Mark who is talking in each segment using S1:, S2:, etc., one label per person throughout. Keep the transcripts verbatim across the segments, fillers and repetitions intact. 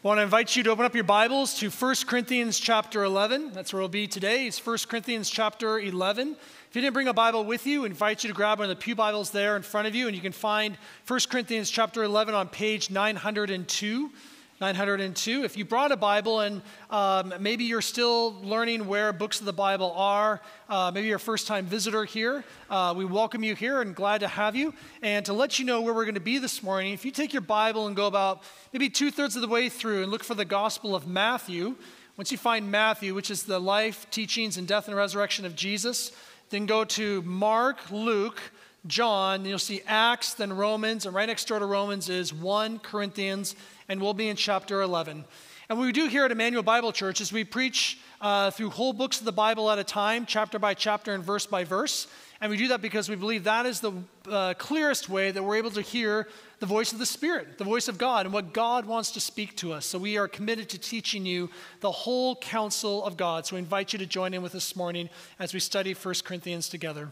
S1: I want to invite you to open up your Bibles to First Corinthians chapter eleven. That's where we'll be today. It's First Corinthians chapter eleven. If you didn't bring a Bible with you, I invite you to grab one of the pew Bibles there in front of you, and you can find First Corinthians chapter eleven on page nine hundred two. nine hundred two. If you brought a Bible and um, maybe you're still learning where books of the Bible are, uh, maybe you're a first-time visitor here, uh, we welcome you here and glad to have you. And to let you know where we're going to be this morning, if you take your Bible and go about maybe two-thirds of the way through and look for the Gospel of Matthew, once you find Matthew, which is the life, teachings, and death and resurrection of Jesus, then go to Mark, Luke, John, and you'll see Acts, then Romans, and right next door to Romans is First Corinthians, and we'll be in chapter eleven. And what we do here at Emmanuel Bible Church is we preach uh, through whole books of the Bible at a time, chapter by chapter and verse by verse. And we do that because we believe that is the uh, clearest way that we're able to hear the voice of the Spirit, the voice of God, and what God wants to speak to us. So we are committed to teaching you the whole counsel of God. So we invite you to join in with us this morning as we study First Corinthians together.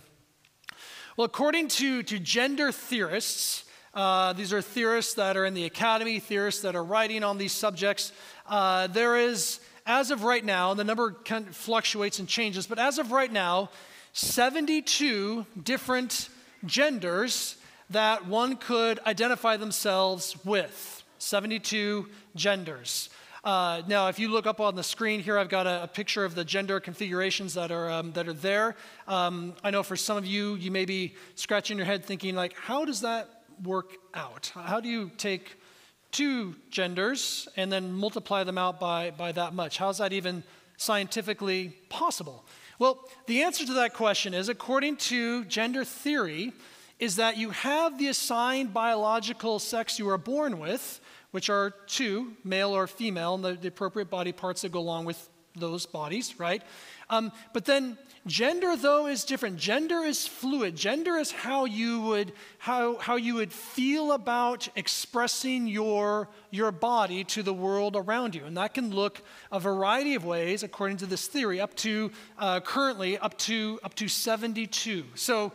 S1: Well, according to, to gender theorists, uh, these are theorists that are in the academy, theorists that are writing on these subjects, uh, there is, as of right now, and the number kind of fluctuates and changes, but as of right now, seventy-two different genders that one could identify themselves with. seventy-two genders. Uh, now, if you look up on the screen here, I've got a, a picture of the gender configurations that are um, that are there. Um, I know for some of you, you may be scratching your head thinking, like, how does that work out? How do you take two genders and then multiply them out by, by that much? How is that even scientifically possible? Well, the answer to that question is, according to gender theory, is that you have the assigned biological sex you are born with, which are two, male or female, and the, the appropriate body parts that go along with those bodies, right? Um, but then gender, though, is different. Gender is fluid. Gender is how you would how how you would feel about expressing your your body to the world around you, and that can look a variety of ways, according to this theory, up to uh, currently up to up to seventy-two. So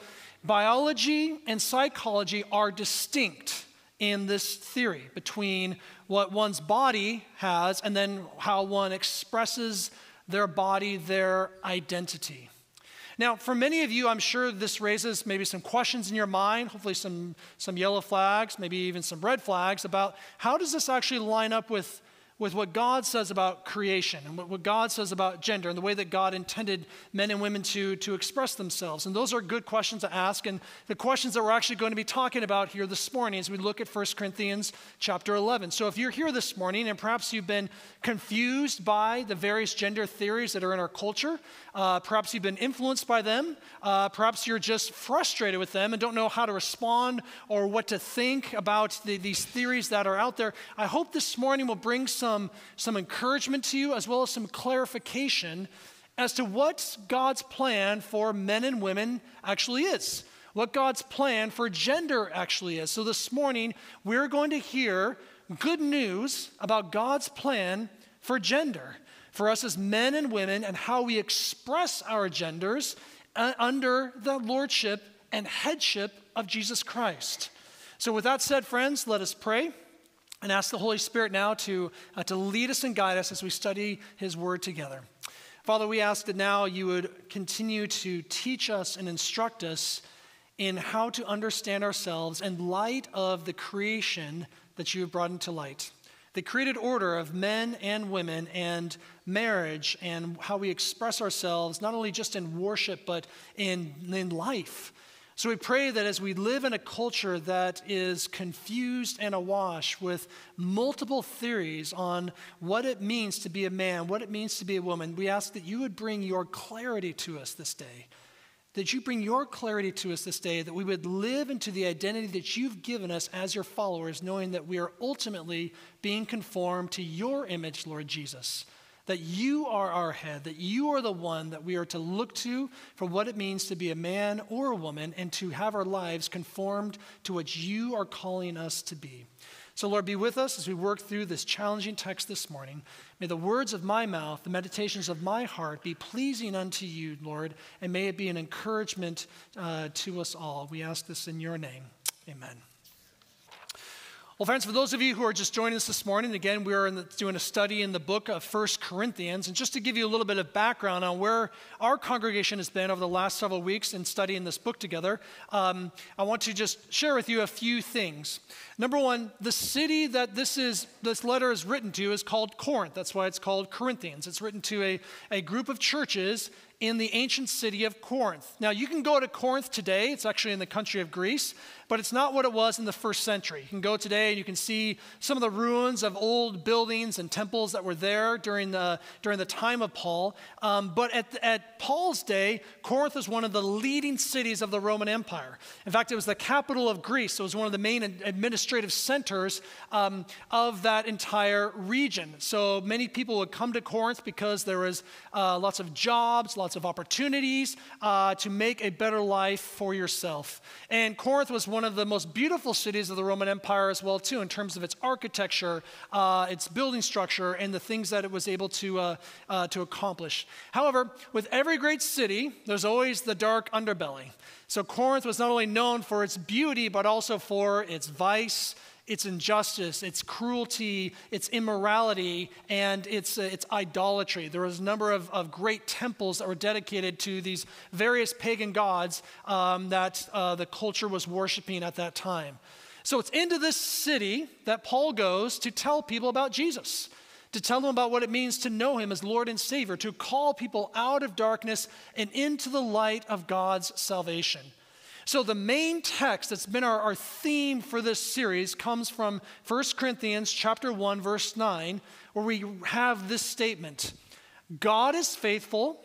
S1: biology and psychology are distinct in this theory between what one's body has and then how one expresses their body, their identity. Now, for many of you, I'm sure this raises maybe some questions in your mind, hopefully some, some yellow flags, maybe even some red flags about how does this actually line up with with what God says about creation and what, what God says about gender and the way that God intended men and women to, to express themselves. And those are good questions to ask, and the questions that we're actually going to be talking about here this morning as we look at First Corinthians chapter eleven. So if you're here this morning and perhaps you've been confused by the various gender theories that are in our culture, uh, perhaps you've been influenced by them, uh, perhaps you're just frustrated with them and don't know how to respond or what to think about the, these theories that are out there, I hope this morning will bring some Some, some encouragement to you as well as some clarification as to what God's plan for men and women actually is, what God's plan for gender actually is. So this morning, we're going to hear good news about God's plan for gender, for us as men and women, and how we express our genders uh, under the lordship and headship of Jesus Christ. So with that said, friends, let us pray and ask the Holy Spirit now to, uh, to lead us and guide us as we study His Word together. Father, we ask that now you would continue to teach us and instruct us in how to understand ourselves in light of the creation that you have brought into light. The created order of men and women and marriage and how we express ourselves, not only just in worship, but in, in life. So we pray that as we live in a culture that is confused and awash with multiple theories on what it means to be a man, what it means to be a woman, we ask that you would bring your clarity to us this day, that you bring your clarity to us this day, that we would live into the identity that you've given us as your followers, knowing that we are ultimately being conformed to your image, Lord Jesus. That you are our head, that you are the one that we are to look to for what it means to be a man or a woman and to have our lives conformed to what you are calling us to be. So Lord, be with us as we work through this challenging text this morning. May the words of my mouth, the meditations of my heart be pleasing unto you, Lord, and may it be an encouragement uh, to us all. We ask this in your name. Amen. Well, friends, for those of you who are just joining us this morning, again, we are in the, doing a study in the book of First Corinthians. And just to give you a little bit of background on where our congregation has been over the last several weeks in studying this book together, um, I want to just share with you a few things. Number one, the city that this is this letter is written to is called Corinth. That's why it's called Corinthians. It's written to a, a group of churches in the ancient city of Corinth. Now, you can go to Corinth today. It's actually in the country of Greece, but it's not what it was in the first century. You can go today and you can see some of the ruins of old buildings and temples that were there during the, during the time of Paul. Um, but at, at Paul's day, Corinth was one of the leading cities of the Roman Empire. In fact, it was the capital of Greece. So it was one of the main administrative centers um, of that entire region. So many people would come to Corinth because there was uh, lots of jobs, lots of opportunities uh, to make a better life for yourself. And Corinth was one of the most beautiful cities of the Roman Empire as well, too, in terms of its architecture, uh, its building structure, and the things that it was able to, uh, uh, to accomplish. However, with every great city, there's always the dark underbelly. So Corinth was not only known for its beauty, but also for its vice, its injustice, its cruelty, its immorality, and its, uh, its idolatry. There was a number of, of great temples that were dedicated to these various pagan gods um, that uh, the culture was worshiping at that time. So it's into this city that Paul goes to tell people about Jesus, to tell them about what it means to know him as Lord and Savior, to call people out of darkness and into the light of God's salvation. So the main text that's been our, our theme for this series comes from First Corinthians chapter one, verse nine, where we have this statement: God is faithful,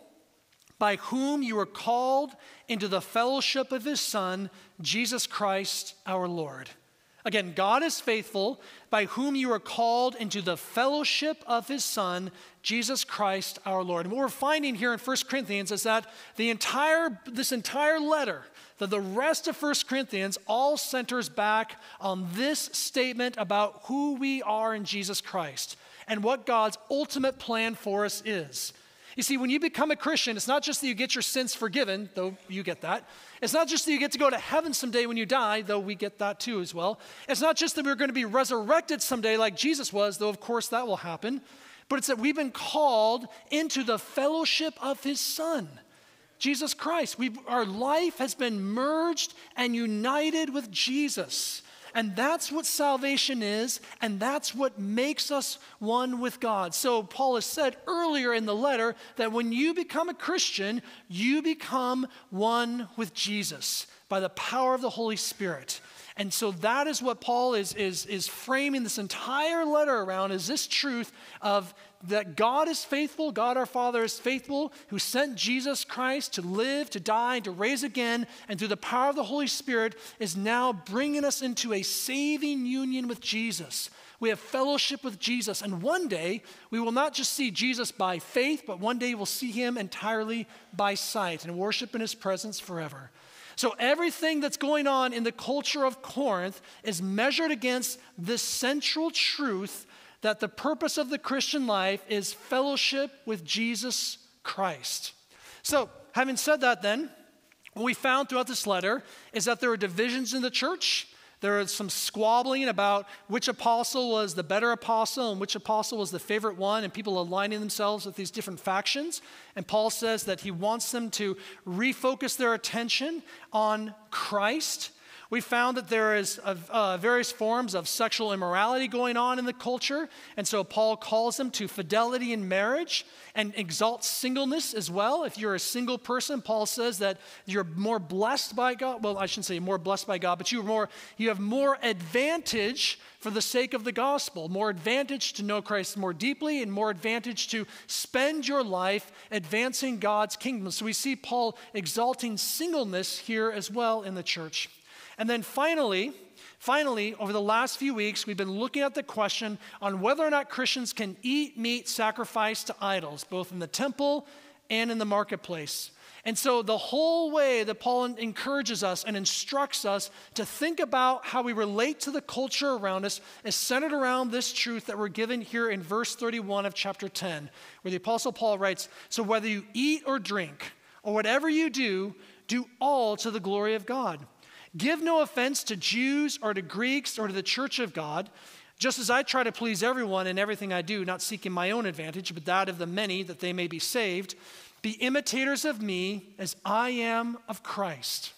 S1: by whom you are called into the fellowship of his Son, Jesus Christ our Lord. Again, God is faithful, by whom you are called into the fellowship of his Son, Jesus Christ our Lord. And what we're finding here in First Corinthians is that the entire, this entire letter, that the rest of First Corinthians all centers back on this statement about who we are in Jesus Christ and what God's ultimate plan for us is. You see, when you become a Christian, it's not just that you get your sins forgiven, though you get that. It's not just that you get to go to heaven someday when you die, though we get that too as well. It's not just that we're going to be resurrected someday like Jesus was, though of course that will happen. But it's that we've been called into the fellowship of his Son, Jesus Christ. We, our life has been merged and united with Jesus. And that's what salvation is, and that's what makes us one with God. So Paul has said earlier in the letter that when you become a Christian, you become one with Jesus by the power of the Holy Spirit. And so that is what Paul is, is, is framing this entire letter around, is this truth of that God is faithful, God our Father is faithful, who sent Jesus Christ to live, to die, and to raise again, and through the power of the Holy Spirit is now bringing us into a saving union with Jesus. We have fellowship with Jesus, and one day we will not just see Jesus by faith, but one day we'll see him entirely by sight and worship in his presence forever. So everything that's going on in the culture of Corinth is measured against this central truth that the purpose of the Christian life is fellowship with Jesus Christ. So, having said that then, what we found throughout this letter is that there are divisions in the church. There is some squabbling about which apostle was the better apostle and which apostle was the favorite one, and people aligning themselves with these different factions. And Paul says that he wants them to refocus their attention on Christ. We found that there is uh, uh, various forms of sexual immorality going on in the culture, and so Paul calls them to fidelity in marriage and exalts singleness as well. If you're a single person, Paul says that you're more blessed by God. Well, I shouldn't say more blessed by God, but you're more, you have more advantage for the sake of the gospel, more advantage to know Christ more deeply and more advantage to spend your life advancing God's kingdom. So we see Paul exalting singleness here as well in the church. And then finally, finally, over the last few weeks, we've been looking at the question on whether or not Christians can eat meat sacrificed to idols, both in the temple and in the marketplace. And so the whole way that Paul encourages us and instructs us to think about how we relate to the culture around us is centered around this truth that we're given here in verse thirty-one of chapter ten, where the Apostle Paul writes, "So whether you eat or drink, or whatever you do, do all to the glory of God." Give no offense to Jews or to Greeks or to the church of God, just as I try to please everyone in everything I do, not seeking my own advantage, but that of the many, that they may be saved. Be imitators of me as I am of Christ.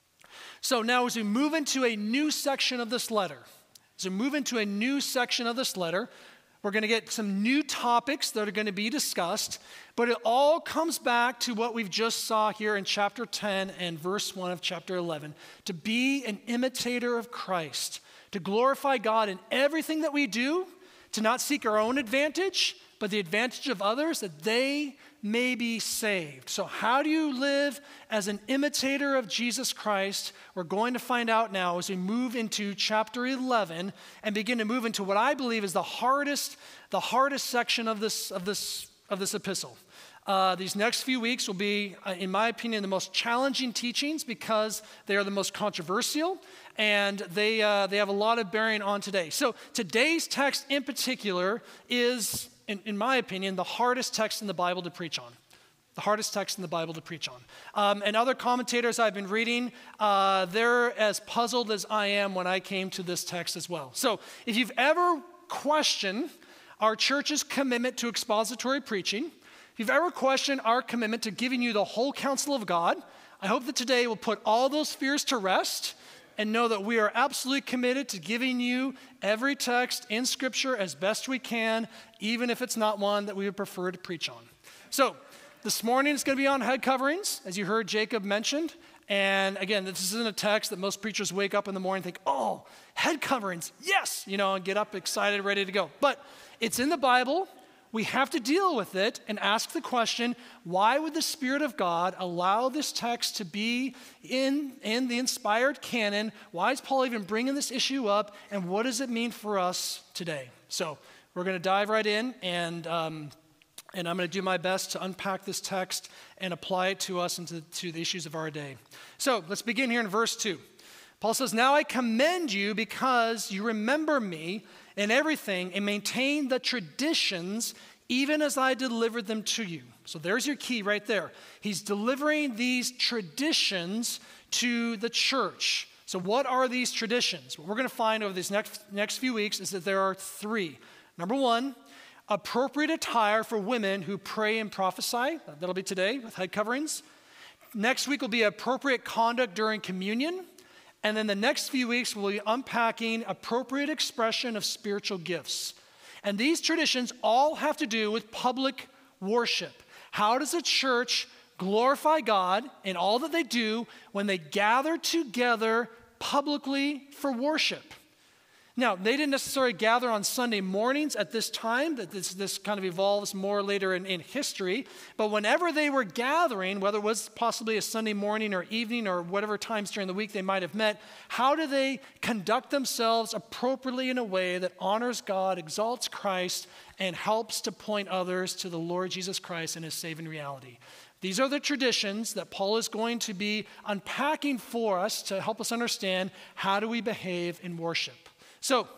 S1: So now as we move into a new section of this letter, as we move into a new section of this letter, we're going to get some new topics that are going to be discussed, but it all comes back to what we've just saw here in chapter ten and verse one of chapter eleven, to be an imitator of Christ, to glorify God in everything that we do, to not seek our own advantage, but the advantage of others, that they may be saved. So how do you live as an imitator of Jesus Christ? We're going to find out now as we move into chapter eleven and begin to move into what I believe is the hardest, the hardest section of this, of this, of this epistle. Uh, these next few weeks will be, uh, in my opinion, the most challenging teachings because they are the most controversial and they, uh, they have a lot of bearing on today. So today's text in particular is, in, in my opinion, the hardest text in the Bible to preach on. The hardest text in the Bible to preach on. Um, and other commentators I've been reading, uh, they're as puzzled as I am when I came to this text as well. So if you've ever questioned our church's commitment to expository preaching, if you've ever questioned our commitment to giving you the whole counsel of God, I hope that today will put all those fears to rest and know that we are absolutely committed to giving you every text in Scripture as best we can, even if it's not one that we would prefer to preach on. So this morning it's going to be on head coverings, as you heard Jacob mentioned. And again, this isn't a text that most preachers wake up in the morning and think, oh, head coverings, yes, you know, and get up excited, ready to go. But it's in the Bible. We have to deal with it and ask the question, why would the Spirit of God allow this text to be in, in the inspired canon? Why is Paul even bringing this issue up? And what does it mean for us today? So we're going to dive right in, and, um, and I'm going to do my best to unpack this text and apply it to us and to, to the issues of our day. So let's begin here in verse two. Paul says, now I commend you because you remember me in everything and maintain the traditions even as I delivered them to you. So there's your key right there. He's delivering these traditions to the church. So what are these traditions? What we're going to find over these next, next few weeks is that there are three. Number one, appropriate attire for women who pray and prophesy. That'll be today with head coverings. Next week will be appropriate conduct during communion. And then the next few weeks we'll be unpacking appropriate expression of spiritual gifts. And these traditions all have to do with public worship. How does a church glorify God in all that they do when they gather together publicly for worship? Now, they didn't necessarily gather on Sunday mornings at this time. That this, this kind of evolves more later in, in history. But whenever they were gathering, whether it was possibly a Sunday morning or evening or whatever times during the week they might have met, how do they conduct themselves appropriately in a way that honors God, exalts Christ, and helps to point others to the Lord Jesus Christ and his saving reality? These are the traditions that Paul is going to be unpacking for us to help us understand how do we behave in worship. So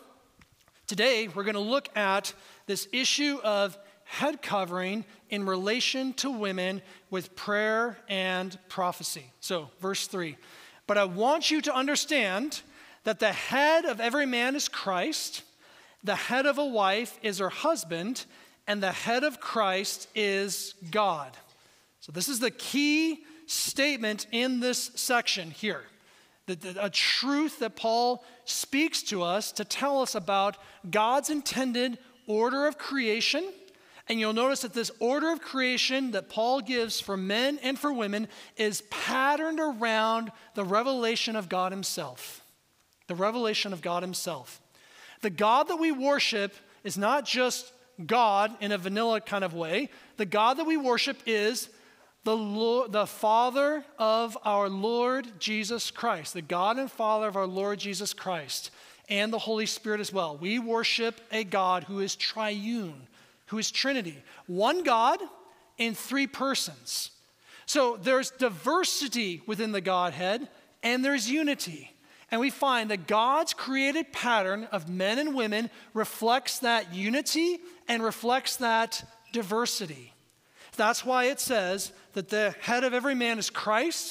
S1: today we're going to look at this issue of head covering in relation to women with prayer and prophecy. So verse three, but I want you to understand that the head of every man is Christ, the head of a wife is her husband, and the head of Christ is God. So this is the key statement in this section here. A truth that Paul speaks to us to tell us about God's intended order of creation. And you'll notice that this order of creation that Paul gives for men and for women is patterned around the revelation of God himself. The revelation of God himself. The God that we worship is not just God in a vanilla kind of way. The God that we worship is The, Lord, the Father of our Lord Jesus Christ, the God and Father of our Lord Jesus Christ, and the Holy Spirit as well. We worship a God who is triune, who is Trinity. One God in three persons. So there's diversity within the Godhead, and there's unity. And we find that God's created pattern of men and women reflects that unity and reflects that diversity. That's why it says that the head of every man is Christ,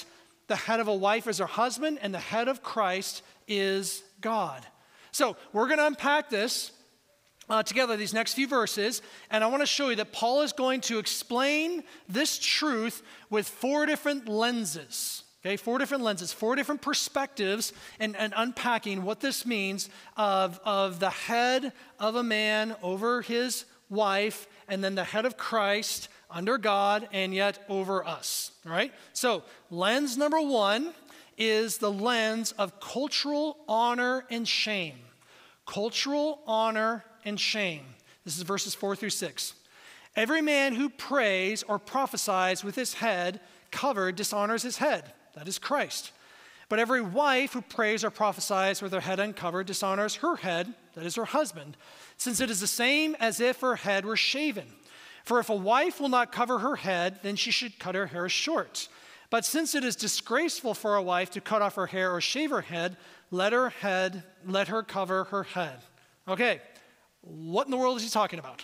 S1: the head of a wife is her husband, and the head of Christ is God. So we're going to unpack this uh, together, these next few verses, and I want to show you that Paul is going to explain this truth with four different lenses. Okay, four different lenses, four different perspectives, and, and unpacking what this means of, of the head of a man over his wife, and then the head of Christ under God, and yet over us. All right? So, lens number one is the lens of cultural honor and shame. Cultural honor and shame. This is verses four through six. Every man who prays or prophesies with his head covered dishonors his head. That is Christ. But every wife who prays or prophesies with her head uncovered dishonors her head, that is her husband, since it is the same as if her head were shaven. For if a wife will not cover her head, then she should cut her hair short. But since it is disgraceful for a wife to cut off her hair or shave her head, let her head, let her cover her head. Okay, what in the world is he talking about?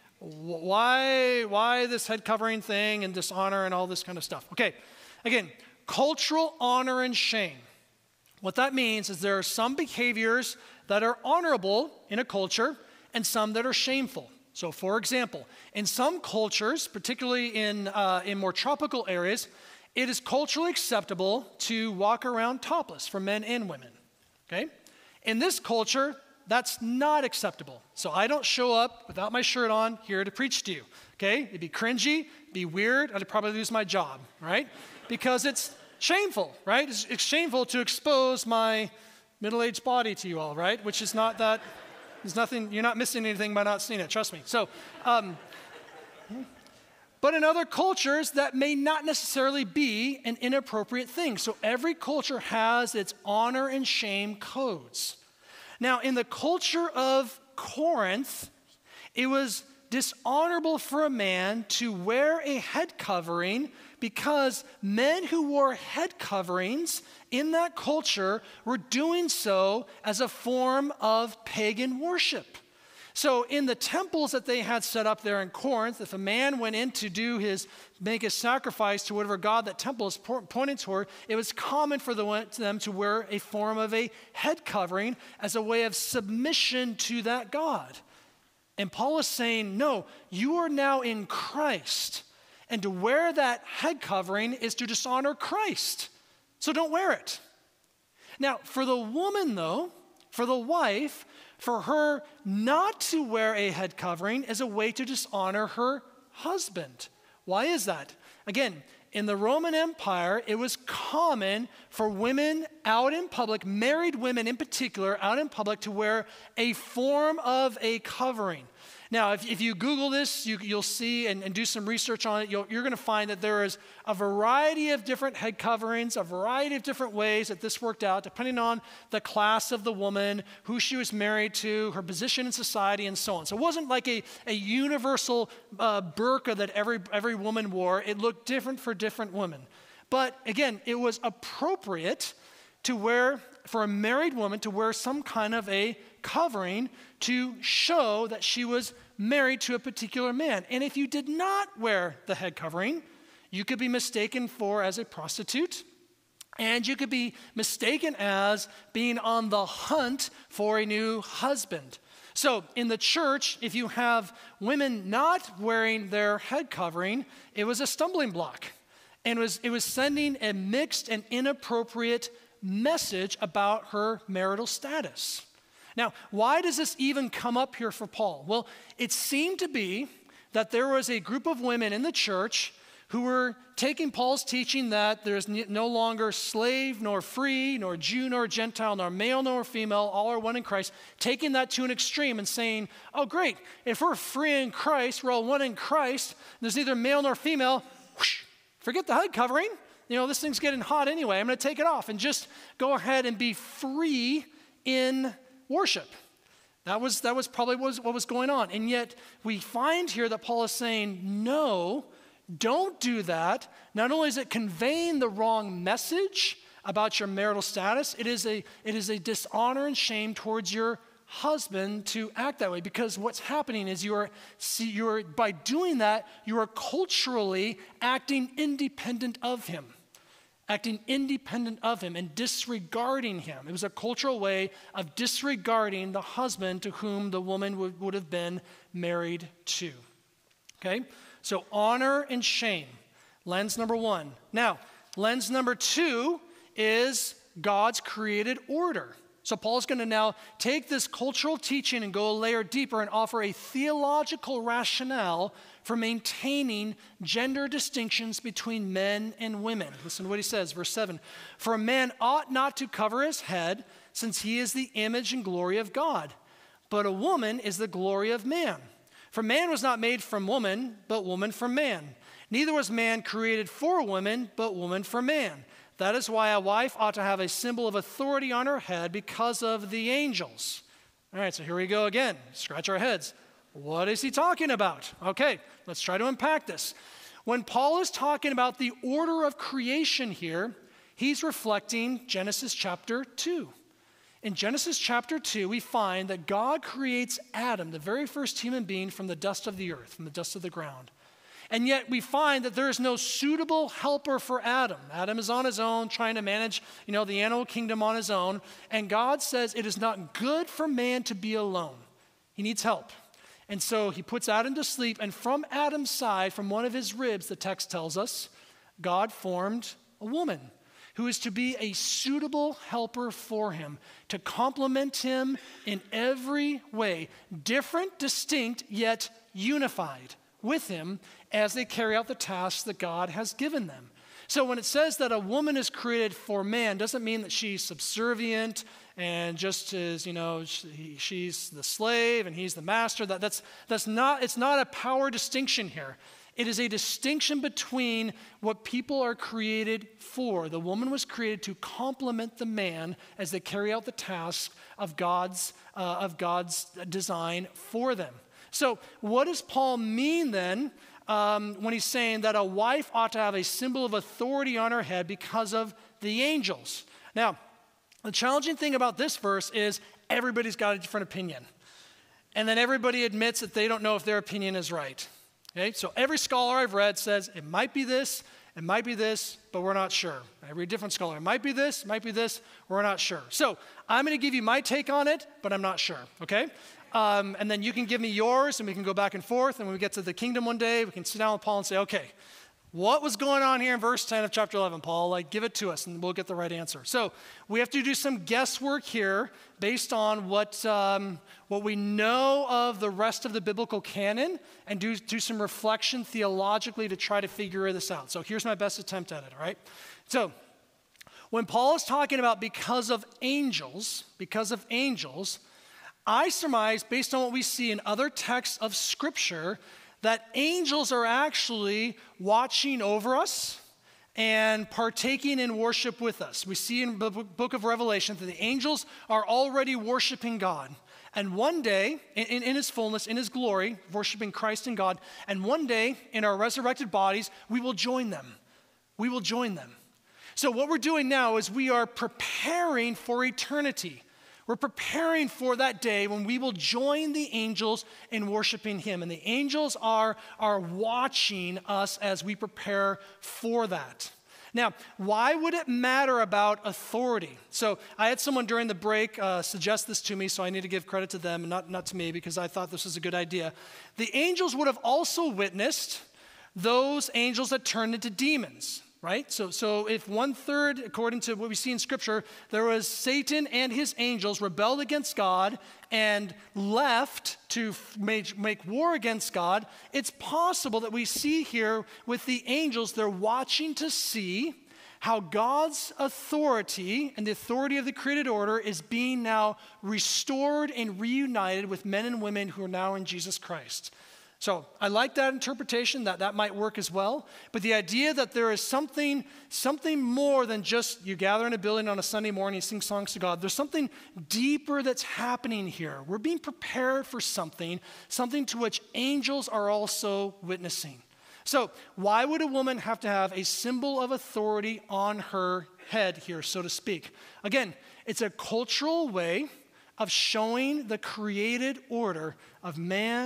S1: Why, why this head covering thing and dishonor and all this kind of stuff? Okay, again, cultural honor and shame. What that means is there are some behaviors that are honorable in a culture and some that are shameful. So for example, in some cultures, particularly in, uh, in more tropical areas, it is culturally acceptable to walk around topless for men and women. Okay? In this culture, that's not acceptable. So I don't show up without my shirt on here to preach to you. Okay? It'd be cringy, be weird, I'd probably lose my job, right? Because it's shameful, right? It's, it's shameful to expose my middle-aged body to you all, right? Which is not that, there's nothing, you're not missing anything by not seeing it, trust me. So, um, but in other cultures, that may not necessarily be an inappropriate thing. So every culture has its honor and shame codes. Now, in the culture of Corinth, it was dishonorable for a man to wear a head covering because men who wore head coverings in that culture were doing so as a form of pagan worship. So in the temples that they had set up there in Corinth, if a man went in to do his, make a sacrifice to whatever god that temple is pointing toward, it was common for the, them to wear a form of a head covering as a way of submission to that god. And Paul is saying, no, you are now in Christ. And to wear that head covering is to dishonor Christ. So don't wear it. Now, for the woman, though, for the wife, for her not to wear a head covering is a way to dishonor her husband. Why is that? Again, in the Roman Empire, it was common for women out in public, married women in particular, out in public to wear a form of a covering. Now, if, if you Google this, you, you'll see and, and do some research on it, you'll, you're going to find that there is a variety of different head coverings, a variety of different ways that this worked out, depending on the class of the woman, who she was married to, her position in society, and so on. So it wasn't like a, a universal uh, burqa that every, every woman wore. It looked different for different women. But again, it was appropriate to wear, for a married woman to wear some kind of a covering to show that she was married to a particular man. And if you did not wear the head covering, you could be mistaken for as a prostitute, and you could be mistaken as being on the hunt for a new husband. So in the church, if you have women not wearing their head covering, it was a stumbling block. And it was, it was sending a mixed and inappropriate message about her marital status. Now, why does this even come up here for Paul? Well, it seemed to be that there was a group of women in the church who were taking Paul's teaching that there's no longer slave nor free, nor Jew nor Gentile, nor male nor female, all are one in Christ, taking that to an extreme and saying, oh great, if we're free in Christ, we're all one in Christ, there's neither male nor female, whoosh, forget the head covering. You know, this thing's getting hot anyway. I'm going to take it off and just go ahead and be free in worship. That was, that was probably what was, what was going on. And yet we find here that Paul is saying, no, don't do that. Not only is it conveying the wrong message about your marital status, it is a, it is a dishonor and shame towards your husband to act that way, because what's happening is you are, see, you are, by doing that, you are culturally acting independent of him. acting independent of him and disregarding him. It was a cultural way of disregarding the husband to whom the woman would, would have been married to. Okay? So honor and shame, lens number one. Now, lens number two is God's created order. So Paul's going to now take this cultural teaching and go a layer deeper and offer a theological rationale for maintaining gender distinctions between men and women. Listen to what he says, verse seven. For a man ought not to cover his head, since he is the image and glory of God. But a woman is the glory of man. For man was not made from woman, but woman from man. Neither was man created for woman, but woman for man. That is why a wife ought to have a symbol of authority on her head because of the angels. All right, so here we go again. Scratch our heads. What is he talking about? Okay, let's try to unpack this. When Paul is talking about the order of creation here, he's reflecting Genesis chapter two. In Genesis chapter two, we find that God creates Adam, the very first human being, from the dust of the earth, from the dust of the ground. And yet we find that there is no suitable helper for Adam. Adam is on his own, trying to manage, you know, the animal kingdom on his own. And God says it is not good for man to be alone. He needs help. And so he puts Adam to sleep. And from Adam's side, from one of his ribs, the text tells us, God formed a woman who is to be a suitable helper for him, to complement him in every way, different, distinct, yet unified with him as they carry out the tasks that God has given them. So when it says that a woman is created for man, doesn't mean that she's subservient and just as, you know, she, she's the slave and he's the master. That, that's, that's not, it's not a power distinction here. It is a distinction between what people are created for. The woman was created to complement the man as they carry out the tasks of God's, uh, of God's design for them. So what does Paul mean then um, when he's saying that a wife ought to have a symbol of authority on her head because of the angels? Now, the challenging thing about this verse is everybody's got a different opinion. And then everybody admits that they don't know if their opinion is right. Okay? So every scholar I've read says it might be this, it might be this, but we're not sure. Every different scholar, it might be this, it might be this, we're not sure. So I'm going to give you my take on it, but I'm not sure, okay? Um, and then you can give me yours, and we can go back and forth. And when we get to the kingdom one day, we can sit down with Paul and say, okay, what was going on here in verse ten of chapter eleven, Paul? Like, give it to us, and we'll get the right answer. So we have to do some guesswork here based on what, um, what we know of the rest of the biblical canon and do, do some reflection theologically to try to figure this out. So here's my best attempt at it, all right? So when Paul is talking about because of angels, because of angels, I surmise, based on what we see in other texts of Scripture, that angels are actually watching over us and partaking in worship with us. We see in the book of Revelation that the angels are already worshiping God. And one day, in, in his fullness, in his glory, worshiping Christ and God, and one day, in our resurrected bodies, we will join them. We will join them. So what we're doing now is we are preparing for eternity. We're preparing for that day when we will join the angels in worshiping him. And the angels are, are watching us as we prepare for that. Now, why would it matter about authority? So I had someone during the break uh, suggest this to me, so I need to give credit to them and not, not to me because I thought this was a good idea. The angels would have also witnessed those angels that turned into demons. Right? So, so if one third, according to what we see in Scripture, there was Satan and his angels rebelled against God and left to make, make war against God, it's possible that we see here with the angels, they're watching to see how God's authority and the authority of the created order is being now restored and reunited with men and women who are now in Jesus Christ. So I like that interpretation, that that might work as well. But the idea that there is something, something more than just you gather in a building on a Sunday morning and sing songs to God. There's something deeper that's happening here. We're being prepared for something, something to which angels are also witnessing. So why would a woman have to have a symbol of authority on her head here, so to speak? Again, it's a cultural way of showing the created order of man,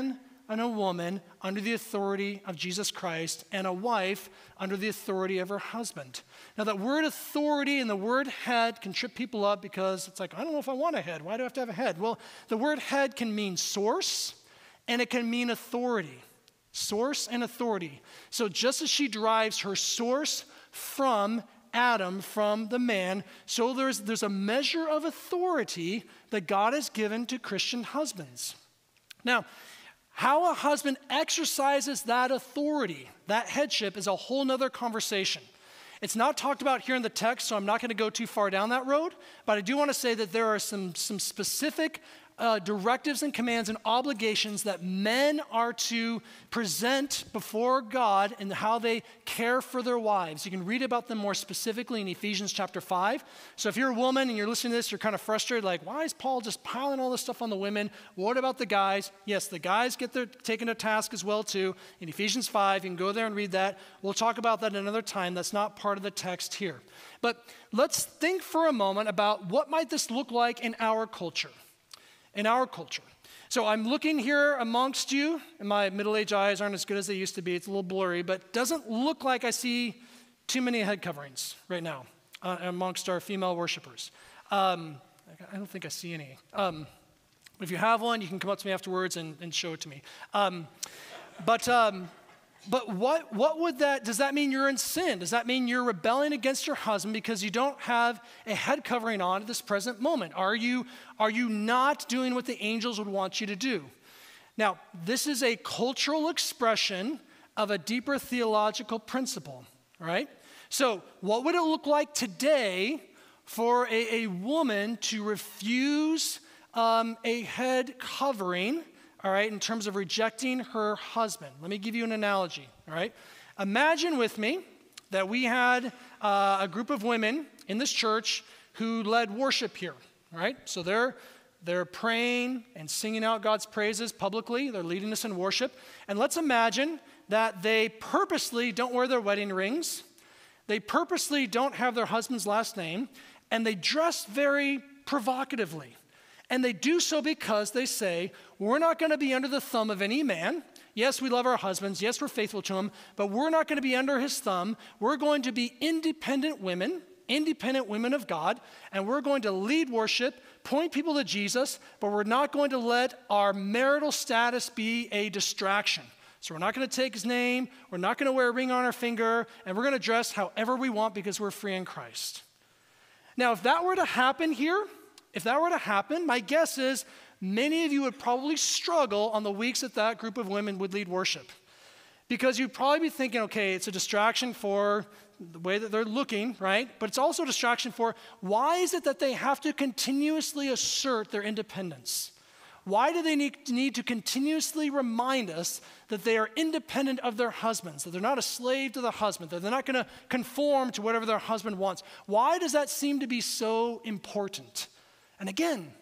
S1: and a woman under the authority of Jesus Christ, and a wife under the authority of her husband. Now, that word authority and the word head can trip people up because it's like, I don't know if I want a head. Why do I have to have a head? Well, the word head can mean source, and it can mean authority. Source and authority. So just as she derives her source from Adam, from the man, so there's, there's a measure of authority that God has given to Christian husbands. Now, how a husband exercises that authority, that headship, is a whole nother conversation. It's not talked about here in the text, so I'm not going to go too far down that road, but I do want to say that there are some, some specific Uh, directives and commands and obligations that men are to present before God and how they care for their wives. You can read about them more specifically in Ephesians chapter five. So if you're a woman and you're listening to this, you're kind of frustrated, like, why is Paul just piling all this stuff on the women? What about the guys? Yes, the guys get their, taken to task as well too. In Ephesians five, you can go there and read that. We'll talk about that another time. That's not part of the text here. But let's think for a moment about what might this look like in our culture. In our culture. So I'm looking here amongst you, and my middle-aged eyes aren't as good as they used to be. It's a little blurry, but it doesn't look like I see too many head coverings right now uh, amongst our female worshipers. Um, I don't think I see any. Um, if you have one, you can come up to me afterwards and, and show it to me. Um, but um, but what what would that, does that mean you're in sin? Does that mean you're rebelling against your husband because you don't have a head covering on at this present moment? Are you, are you not doing what the angels would want you to do? Now, this is a cultural expression of a deeper theological principle, right? So what would it look like today for a, a woman to refuse um, a head covering, all right, in terms of rejecting her husband? Let me give you an analogy, all right? Imagine with me that we had uh, a group of women in this church who led worship here, all right? So they're, they're praying and singing out God's praises publicly. They're leading us in worship. And let's imagine that they purposely don't wear their wedding rings. They purposely don't have their husband's last name, and they dress very provocatively. And they do so because they say, we're not going to be under the thumb of any man. Yes, we love our husbands. Yes, we're faithful to them. But we're not going to be under his thumb. We're going to be independent women, independent women of God. And we're going to lead worship, point people to Jesus. But we're not going to let our marital status be a distraction. So we're not going to take his name. We're not going to wear a ring on our finger. And we're going to dress however we want because we're free in Christ. Now, if that were to happen here, If that were to happen, my guess is many of you would probably struggle on the weeks that that group of women would lead worship. Because you'd probably be thinking, okay, it's a distraction for the way that they're looking, right? But it's also a distraction for, why is it that they have to continuously assert their independence? Why do they need, need to continuously remind us that they are independent of their husbands, that they're not a slave to the husband, that they're not going to conform to whatever their husband wants? Why does that seem to be so important? And again,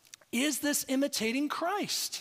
S1: is this imitating Christ?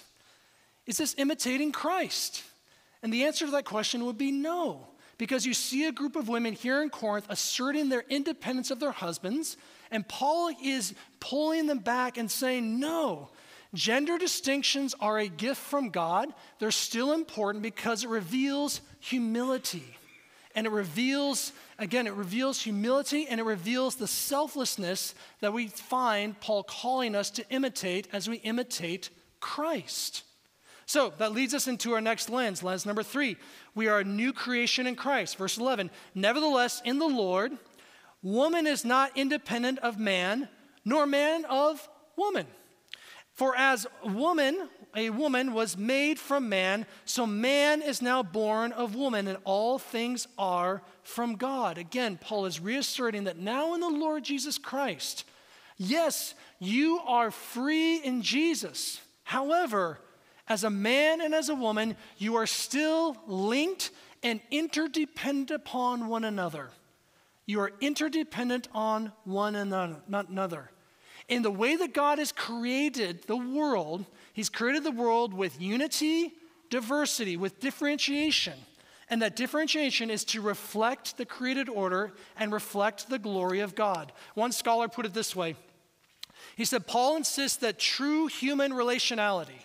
S1: Is this imitating Christ? And the answer to that question would be no, because you see a group of women here in Corinth asserting their independence of their husbands, and Paul is pulling them back and saying, no, gender distinctions are a gift from God. They're still important because it reveals humility. And it reveals, again, it reveals humility, and it reveals the selflessness that we find Paul calling us to imitate as we imitate Christ. So that leads us into our next lens, lens number three. We are a new creation in Christ. Verse eleven, nevertheless, in the Lord, woman is not independent of man, nor man of woman. For as woman, a woman was made from man, so man is now born of woman, and all things are from God. Again, Paul is reasserting that now in the Lord Jesus Christ, yes, you are free in Jesus. However, as a man and as a woman, you are still linked and interdependent upon one another. You are interdependent on one another. In the way that God has created the world, he's created the world with unity, diversity, with differentiation. And that differentiation is to reflect the created order and reflect the glory of God. One scholar put it this way. He said, Paul insists that true human relationality,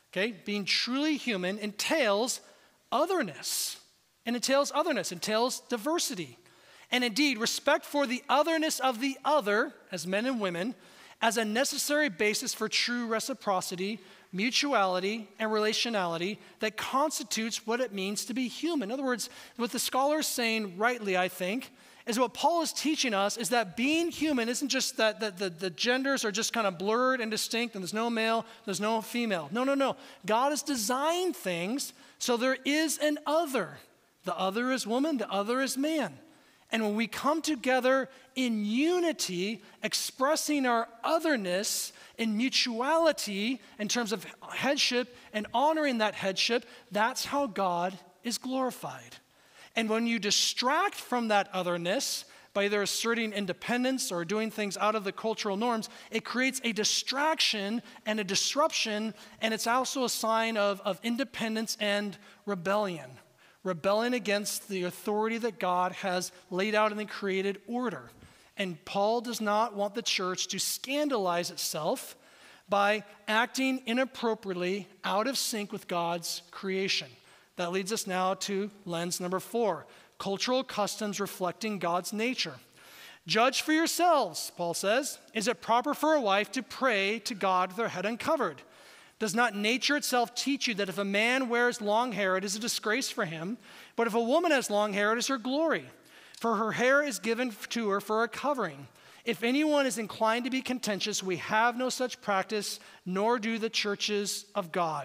S1: Okay, being truly human entails otherness. And entails otherness, entails diversity. And indeed, respect for the otherness of the other, as men and women, as a necessary basis for true reciprocity, mutuality, and relationality that constitutes what it means to be human. In other words, what the scholar is saying rightly, I think, is what Paul is teaching us is that being human isn't just that, that the, the genders are just kind of blurred and distinct and there's no male, there's no female. No, no, no. God has designed things so there is an other. The other is woman, the other is man. And when we come together in unity, expressing our otherness in mutuality in terms of headship and honoring that headship, that's how God is glorified. And when you distract from that otherness by either asserting independence or doing things out of the cultural norms, it creates a distraction and a disruption, and it's also a sign of, of independence and rebellion. Rebelling against the authority that God has laid out in the created order. And Paul does not want the church to scandalize itself by acting inappropriately out of sync with God's creation. That leads us now to lens number four, cultural customs reflecting God's nature. Judge for yourselves, Paul says. Is it proper for a wife to pray to God with her head uncovered? Does not nature itself teach you that if a man wears long hair, it is a disgrace for him? But if a woman has long hair, it is her glory. For her hair is given to her for a covering. If anyone is inclined to be contentious, we have no such practice, nor do the churches of God.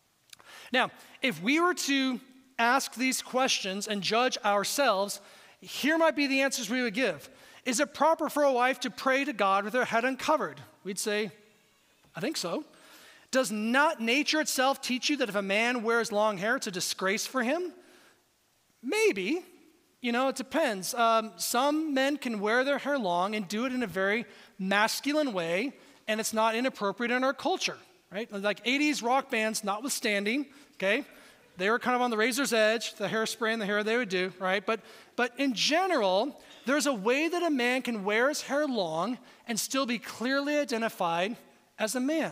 S1: Now, if we were to ask these questions and judge ourselves, here might be the answers we would give. Is it proper for a wife to pray to God with her head uncovered? We'd say, I think so. Does not nature itself teach you that if a man wears long hair, it's a disgrace for him? Maybe. You know, it depends. Um, some men can wear their hair long and do it in a very masculine way, and it's not inappropriate in our culture, right? Like eighties rock bands notwithstanding, okay? They were kind of on the razor's edge, the hairspray and the hair they would do, right? But, but in general, there's a way that a man can wear his hair long and still be clearly identified as a man.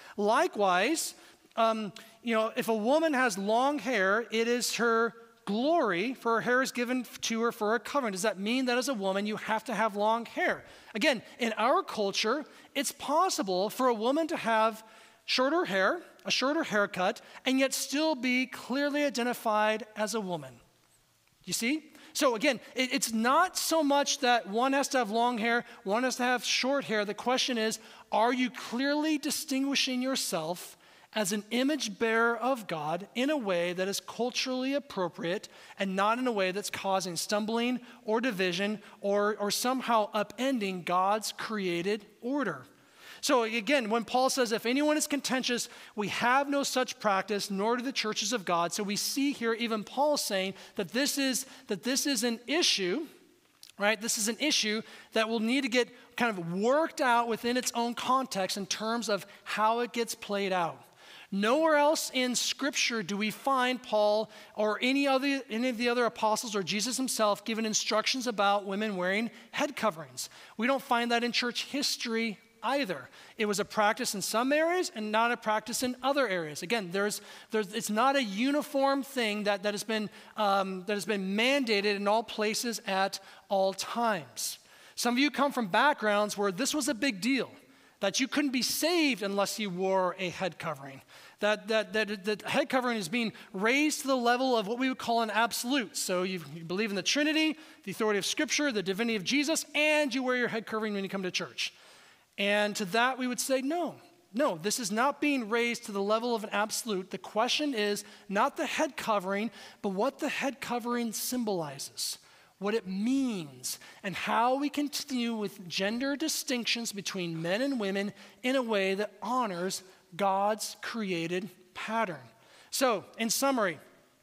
S1: Likewise, um, you know, if a woman has long hair, it is her glory, for her hair is given to her for a covering. Does that mean that as a woman you have to have long hair? Again, in our culture, it's possible for a woman to have shorter hair, a shorter haircut, and yet still be clearly identified as a woman. You see? So again, it, it's not so much that one has to have long hair, one has to have short hair. The question is, are you clearly distinguishing yourself as an image bearer of God in a way that is culturally appropriate and not in a way that's causing stumbling or division or, or somehow upending God's created order? So again, when Paul says, if anyone is contentious, we have no such practice, nor do the churches of God. So we see here even Paul saying that this is, that this is an issue, right? This is an issue that will need to get kind of worked out within its own context in terms of how it gets played out. Nowhere else in Scripture do we find Paul or any other any of the other apostles or Jesus himself giving instructions about women wearing head coverings. We don't find that in church history either. It was a practice in some areas and not a practice in other areas. Again, there's, there's, it's not a uniform thing that, that, has been, um, that has been mandated in all places at all times. Some of you come from backgrounds where this was a big deal, that you couldn't be saved unless you wore a head covering. That, that, that, that head covering is being raised to the level of what we would call an absolute. So you, you believe in the Trinity, the authority of Scripture, the divinity of Jesus, and you wear your head covering when you come to church. And to that we would say, no, no, this is not being raised to the level of an absolute. The question is not the head covering, but what the head covering symbolizes, what it means, and how we continue with gender distinctions between men and women in a way that honors God's created pattern. So, in summary,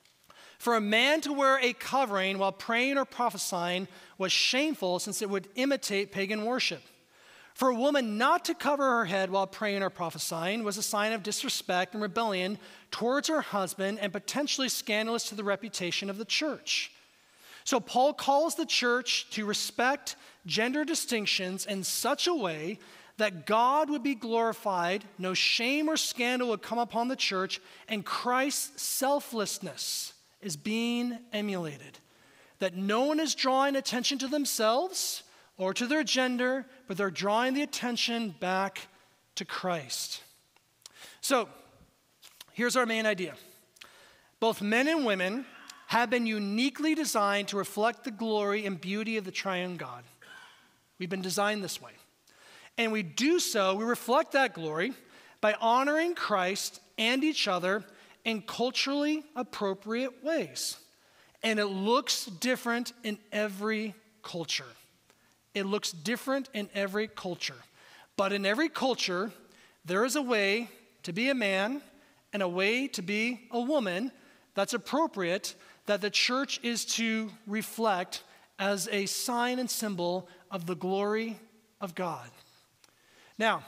S1: for a man to wear a covering while praying or prophesying was shameful since it would imitate pagan worship. For a woman not to cover her head while praying or prophesying was a sign of disrespect and rebellion towards her husband and potentially scandalous to the reputation of the church. So Paul calls the church to respect gender distinctions in such a way that God would be glorified, no shame or scandal would come upon the church, and Christ's selflessness is being emulated. That no one is drawing attention to themselves or to their gender, but they're drawing the attention back to Christ. So, here's our main idea. Both men and women have been uniquely designed to reflect the glory and beauty of the triune God. We've been designed this way. And we do so, we reflect that glory by honoring Christ and each other in culturally appropriate ways. And it looks different in every culture. It looks different in every culture. But in every culture, there is a way to be a man and a way to be a woman that's appropriate, that the church is to reflect as a sign and symbol of the glory of God. Now,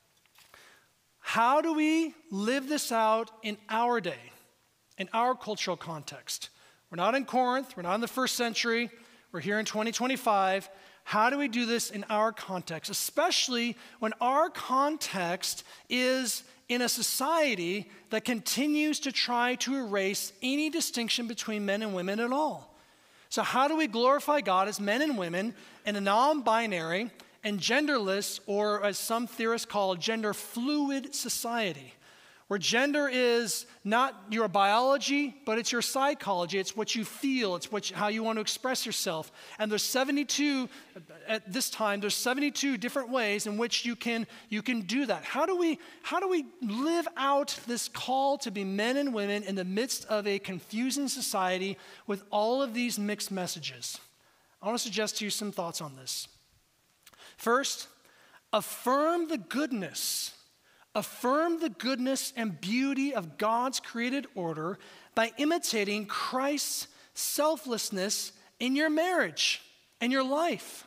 S1: how do we live this out in our day, in our cultural context? We're not in Corinth, we're not in the first century, we're here in twenty twenty-five. How do we do this in our context, especially when our context is in a society that continues to try to erase any distinction between men and women at all? So how do we glorify God as men and women in a non-binary and genderless, or as some theorists call, gender fluid society, where gender is not your biology, but it's your psychology. It's what you feel. It's what you, how you want to express yourself. And there's seventy-two, at this time, there's seventy-two different ways in which you can, you can do that. How do we, how do we live out this call to be men and women in the midst of a confusing society with all of these mixed messages? I want to suggest to you some thoughts on this. First, affirm the goodness Affirm the goodness and beauty of God's created order by imitating Christ's selflessness in your marriage and your life.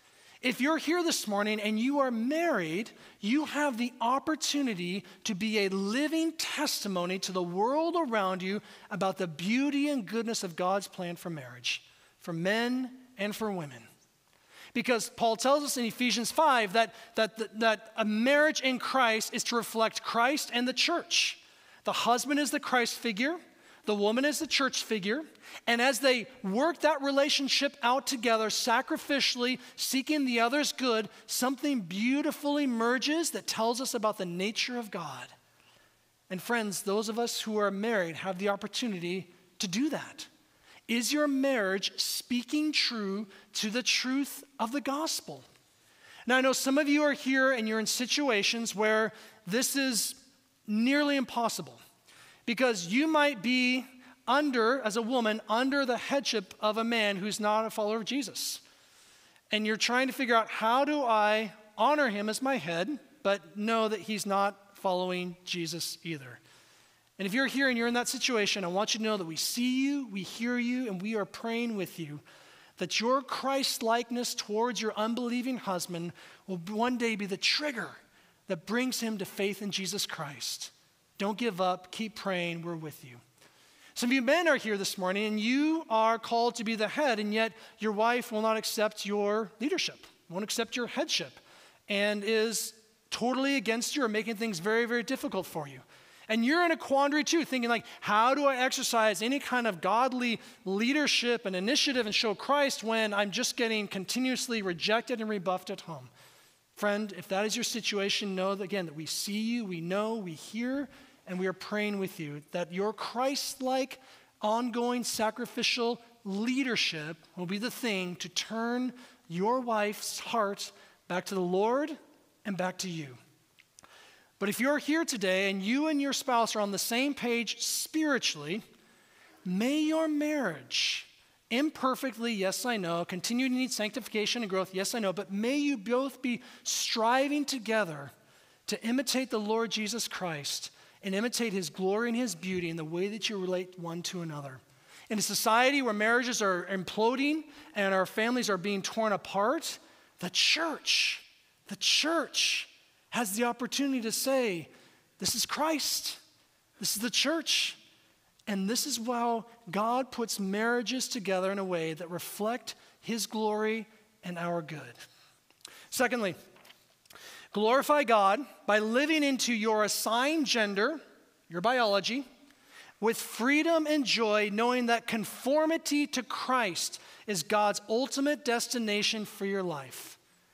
S1: If you're here this morning and you are married, you have the opportunity to be a living testimony to the world around you about the beauty and goodness of God's plan for marriage, for men and for women. Because Paul tells us in Ephesians five that, that, that a marriage in Christ is to reflect Christ and the church. The husband is the Christ figure, the woman is the church figure, and as they work that relationship out together sacrificially, seeking the other's good, something beautiful emerges that tells us about the nature of God. And friends, those of us who are married have the opportunity to do that. Is your marriage speaking true to the truth of the gospel? Now, I know some of you are here and you're in situations where this is nearly impossible because you might be under, as a woman, under the headship of a man who's not a follower of Jesus. And you're trying to figure out, how do I honor him as my head, but know that he's not following Jesus either? And if you're here and you're in that situation, I want you to know that we see you, we hear you, and we are praying with you that your Christ-likeness towards your unbelieving husband will one day be the trigger that brings him to faith in Jesus Christ. Don't give up. Keep praying. We're with you. Some of you men are here this morning, and you are called to be the head, and yet your wife will not accept your leadership, won't accept your headship, and is totally against you or making things very, very difficult for you. And you're in a quandary too, thinking like, how do I exercise any kind of godly leadership and initiative and show Christ when I'm just getting continuously rejected and rebuffed at home? Friend, if that is your situation, know that, again, that we see you, we know, we hear, and we are praying with you that your Christ-like, ongoing, sacrificial leadership will be the thing to turn your wife's heart back to the Lord and back to you. But if you're here today and you and your spouse are on the same page spiritually, may your marriage, imperfectly, yes, I know, continue to need sanctification and growth, yes, I know, but may you both be striving together to imitate the Lord Jesus Christ and imitate his glory and his beauty in the way that you relate one to another. In a society where marriages are imploding and our families are being torn apart, the church, the church, has the opportunity to say, this is Christ, this is the church, and this is how God puts marriages together in a way that reflect his glory and our good. Secondly, Glorify God by living into your assigned gender, your biology, with freedom and joy, knowing that conformity to Christ is God's ultimate destination for your life.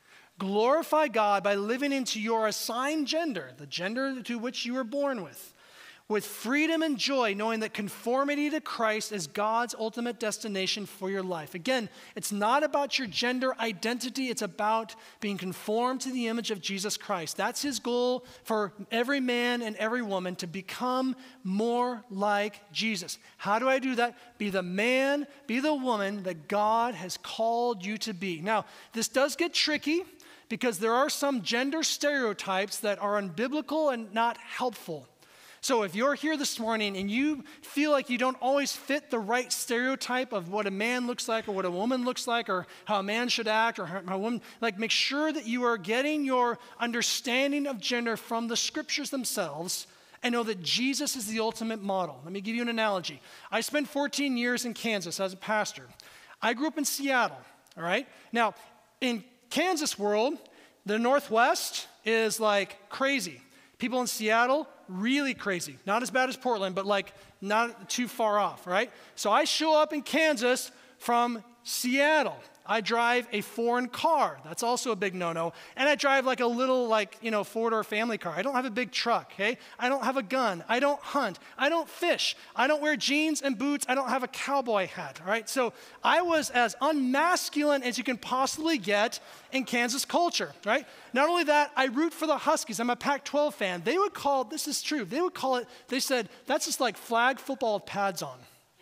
S1: Glorify God by living into your assigned gender, the gender to which you were born with, with freedom and joy, knowing that conformity to Christ is God's ultimate destination for your life. Again, it's not about your gender identity. It's about being conformed to the image of Jesus Christ. That's his goal for every man and every woman, to become more like Jesus. How do I do that? Be the man, be the woman that God has called you to be. Now, this does get tricky because there are some gender stereotypes that are unbiblical and not helpful. So if you're here this morning and you feel like you don't always fit the right stereotype of what a man looks like or what a woman looks like or how a man should act or how a woman, like make sure that you are getting your understanding of gender from the scriptures themselves and know that Jesus is the ultimate model. Let me give you an analogy. I spent fourteen years in Kansas as a pastor. I grew up in Seattle, all right? Now, in Kansas world, the Northwest is like crazy. People in Seattle, really crazy. Not as bad as Portland, but like not too far off, right? So I show up in Kansas from Seattle. I drive a foreign car. That's also a big no-no. And I drive like a little like, you know, four-door family car. I don't have a big truck, okay? I don't have a gun. I don't hunt. I don't fish. I don't wear jeans and boots. I don't have a cowboy hat, all right? So I was as unmasculine as you can possibly get in Kansas culture, right? Not only that, I root for the Huskies. I'm a Pac twelve fan. They would call, this is true, they would call it, they said, that's just like flag football with pads on.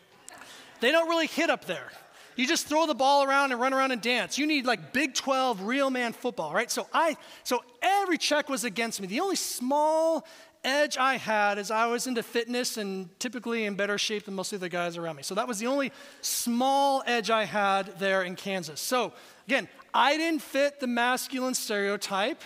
S1: They don't really hit up there. You just throw the ball around and run around and dance. You need like Big twelve real man football, right? So I, so every check was against me. The only small edge I had is I was into fitness and typically in better shape than most of the guys around me. So that was the only small edge I had there in Kansas. So again, I didn't fit the masculine stereotype.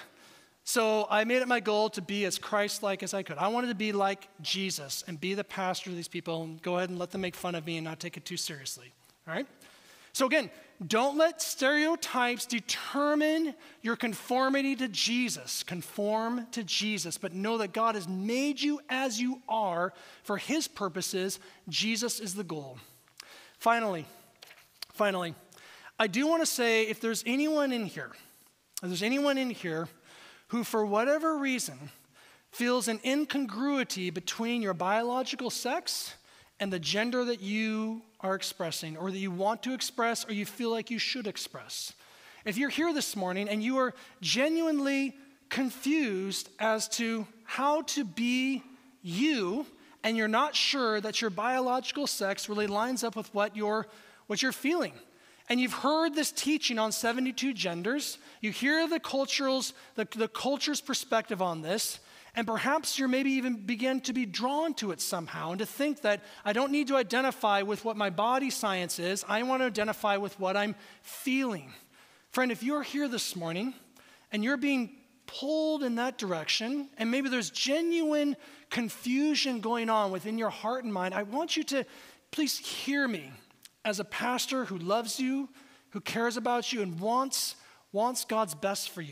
S1: So I made it my goal to be as Christ-like as I could. I wanted to be like Jesus and be the pastor of these people and go ahead and let them make fun of me and not take it too seriously, all right? So again, don't let stereotypes determine your conformity to Jesus. Conform to Jesus, but know that God has made you as you are for his purposes. Jesus is the goal. Finally, finally, I do want to say if there's anyone in here, if there's anyone in here who for whatever reason feels an incongruity between your biological sex and the gender that you are expressing or that you want to express or you feel like you should express. If you're here this morning and you are genuinely confused as to how to be you and you're not sure that your biological sex really lines up with what you're, what you're feeling, and you've heard this teaching on seventy-two genders, you hear the cultural's, the, the culture's perspective on this, and perhaps you're maybe even begin to be drawn to it somehow and to think that I don't need to identify with what my body science is. I want to identify with what I'm feeling. Friend, if you're here this morning and you're being pulled in that direction and maybe there's genuine confusion going on within your heart and mind, I want you to please hear me as a pastor who loves you, who cares about you and wants, wants God's best for you.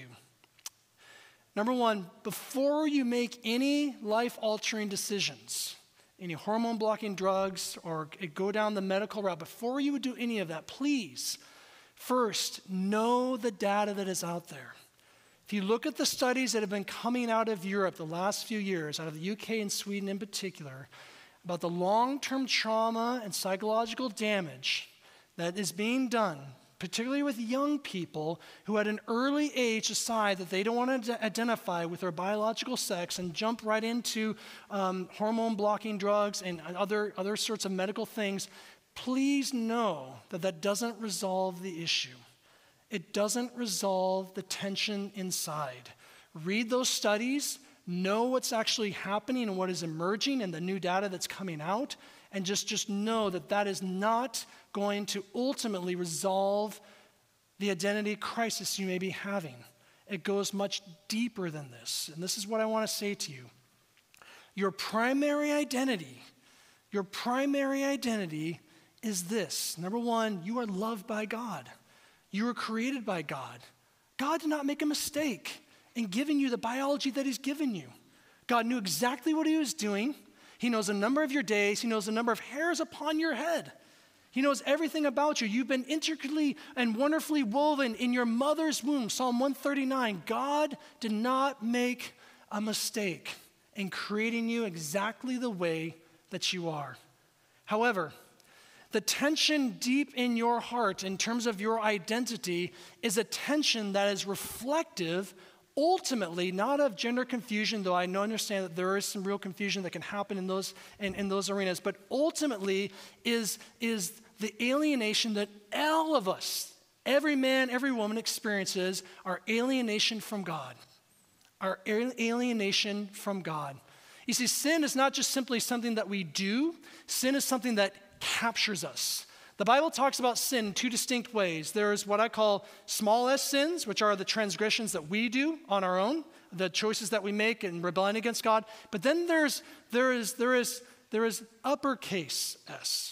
S1: Number one, before you make any life-altering decisions, any hormone-blocking drugs or go down the medical route, before you would do any of that, please, first, know the data that is out there. If you look at the studies that have been coming out of Europe the last few years, out of the U K and Sweden in particular, about the long-term trauma and psychological damage that is being done, particularly with young people who at an early age decide that they don't want to identify with their biological sex and jump right into um, hormone-blocking drugs and other, other sorts of medical things, please know that that doesn't resolve the issue. It doesn't resolve the tension inside. Read those studies, know what's actually happening and what is emerging and the new data that's coming out, and just, just know that that is not going to ultimately resolve the identity crisis you may be having. It goes much deeper than this. And this is what I want to say to you. Your primary identity, your primary identity is this. Number one, you are loved by God. You were created by God. God did not make a mistake in giving you the biology that he's given you. God knew exactly what he was doing. He knows the number of your days. He knows the number of hairs upon your head. He knows everything about you. You've been intricately and wonderfully woven in your mother's womb. Psalm one thirty-nine, God did not make a mistake in creating you exactly the way that you are. However, the tension deep in your heart in terms of your identity is a tension that is reflective, ultimately, not of gender confusion, though I know understand that there is some real confusion that can happen in those, in, in those arenas, but ultimately is, is the alienation that all of us, every man, every woman experiences, our alienation from God. Our alienation from God. You see, sin is not just simply something that we do. Sin is something that captures us. The Bible talks about sin in two distinct ways. There's what I call small s sins, which are the transgressions that we do on our own, the choices that we make in rebellion against God. But then there's there is there is there is uppercase S,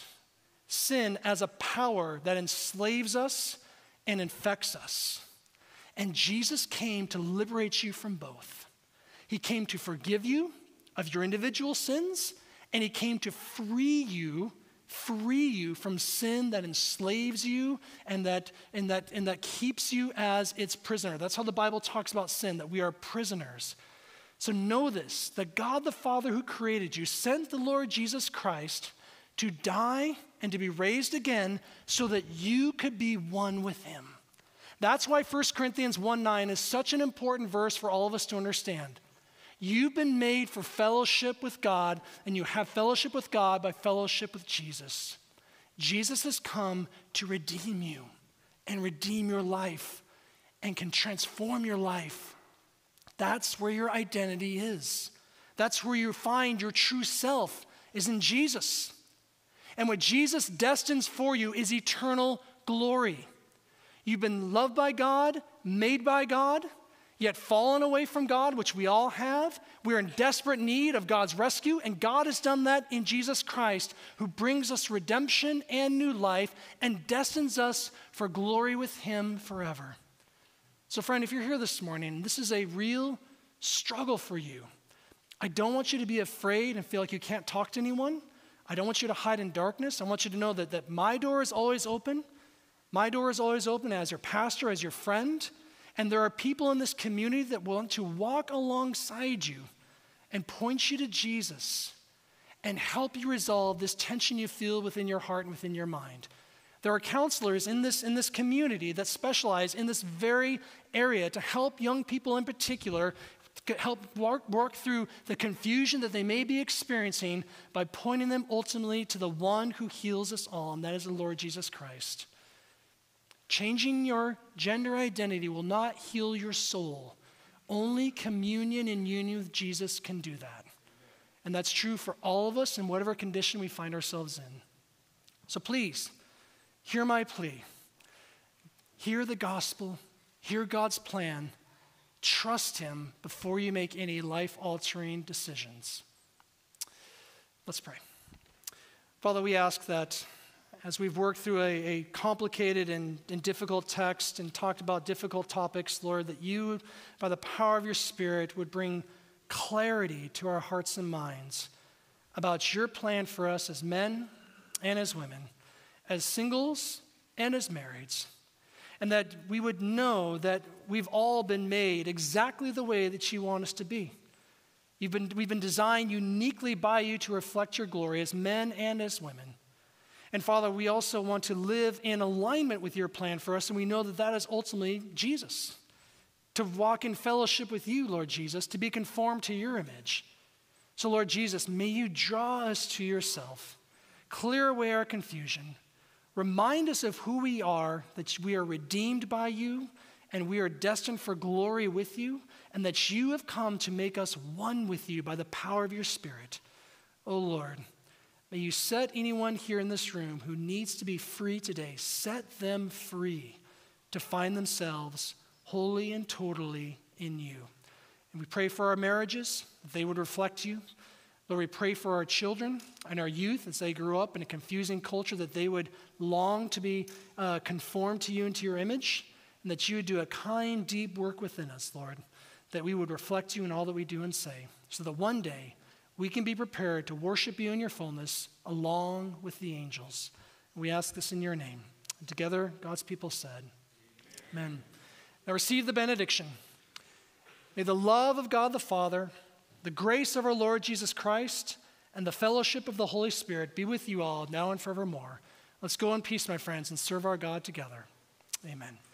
S1: sin as a power that enslaves us and infects us. And Jesus came to liberate you from both. He came to forgive you of your individual sins, and he came to free you, free you from sin that enslaves you and that, and that, and that keeps you as its prisoner. That's how the Bible talks about sin, that we are prisoners. So know this, that God the Father who created you sent the Lord Jesus Christ to die and to be raised again so that you could be one with him. That's why First Corinthians one nine is such an important verse for all of us to understand. You've been made for fellowship with God, and you have fellowship with God by fellowship with Jesus. Jesus has come to redeem you and redeem your life and can transform your life. That's where your identity is. That's where you find your true self, is in Jesus. And what Jesus destines for you is eternal glory. You've been loved by God, made by God, yet fallen away from God, which we all have. We're in desperate need of God's rescue, and God has done that in Jesus Christ, who brings us redemption and new life and destines us for glory with him forever. So friend, if you're here this morning, this is a real struggle for you. I don't want you to be afraid and feel like you can't talk to anyone. I don't want you to hide in darkness. I want you to know that, that my door is always open. My door is always open as your pastor, as your friend. And there are people in this community that want to walk alongside you and point you to Jesus and help you resolve this tension you feel within your heart and within your mind. There are counselors in this, in this community that specialize in this very area to help young people in particular help work, work through the confusion that they may be experiencing by pointing them ultimately to the one who heals us all, and that is the Lord Jesus Christ. Changing your gender identity will not heal your soul. Only communion and union with Jesus can do that. And that's true for all of us in whatever condition we find ourselves in. So please, hear my plea. Hear the gospel. Hear God's plan. Trust him before you make any life-altering decisions. Let's pray. Father, we ask that as we've worked through a, a complicated and, and difficult text and talked about difficult topics, Lord, that you, by the power of your Spirit, would bring clarity to our hearts and minds about your plan for us as men and as women, as singles and as marrieds, and that we would know that we've all been made exactly the way that you want us to be. You've been, we've been designed uniquely by you to reflect your glory as men and as women. And Father, we also want to live in alignment with your plan for us, and we know that that is ultimately Jesus. To walk in fellowship with you, Lord Jesus, to be conformed to your image. So Lord Jesus, may you draw us to yourself, clear away our confusion, remind us of who we are, that we are redeemed by you, and we are destined for glory with you, and that you have come to make us one with you by the power of your Spirit. Oh Lord, may you set anyone here in this room who needs to be free today, set them free to find themselves wholly and totally in you. And we pray for our marriages, that they would reflect you. Lord, we pray for our children and our youth as they grow up in a confusing culture, that they would long to be uh, conformed to you and to your image, and that you would do a kind, deep work within us, Lord, that we would reflect you in all that we do and say, so that one day we can be prepared to worship you in your fullness along with the angels. We ask this in your name. And together, God's people said, amen. Now receive the benediction. May the love of God the Father, the grace of our Lord Jesus Christ, and the fellowship of the Holy Spirit be with you all now and forevermore. Let's go in peace, my friends, and serve our God together. Amen.